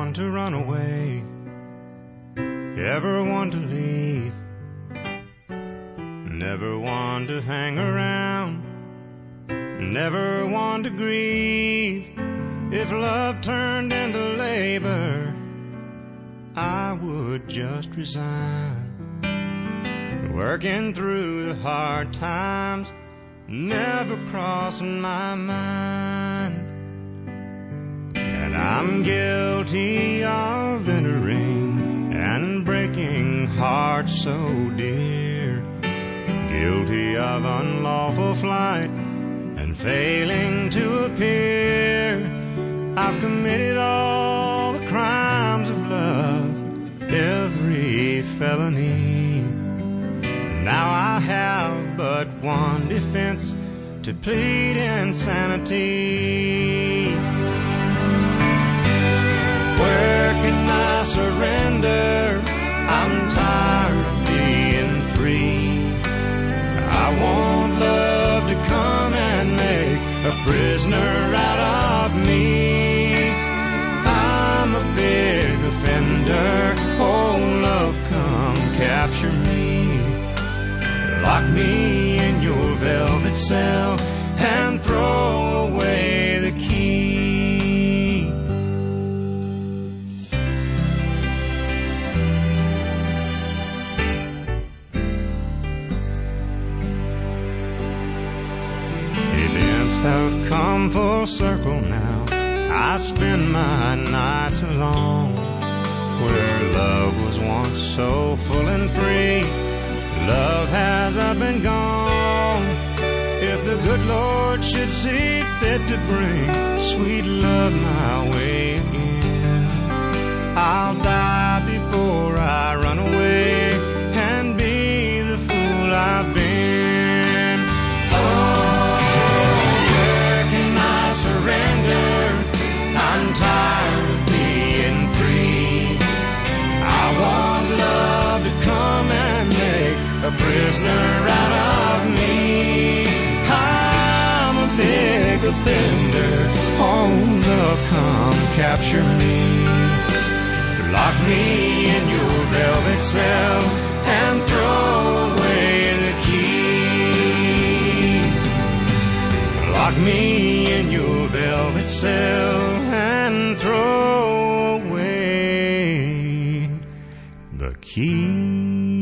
one to run away, ever one to leave, never one to hang around, never one to grieve. If love turned into labor, I would just resign. Working through the hard times never crossing my mind. And I'm guilty of entering and breaking hearts so dear, guilty of unlawful flight and failing to appear. I've committed all the crimes of love, every felony. Now I have but one defense, to plead insanity. Where can I surrender? I'm tired of being free. I want love to come and make a prisoner out of me. I'm a big offender. Oh, love, come capture me. Lock me in your velvet cell and throw away the key. Events have come full circle now. I spend my nights alone, where love was once so full and free. Love has up and gone. If the good Lord should see fit to bring sweet love my way again, I'll die before I run away and be the fool I've been. Oh, where can I surrender? I'm tired of being free. I want love to come and make a prisoner out of me. I'm a big offender. Oh, love, come capture me. Lock me in your velvet cell and throw away the key. Lock me in your velvet cell and throw away the key.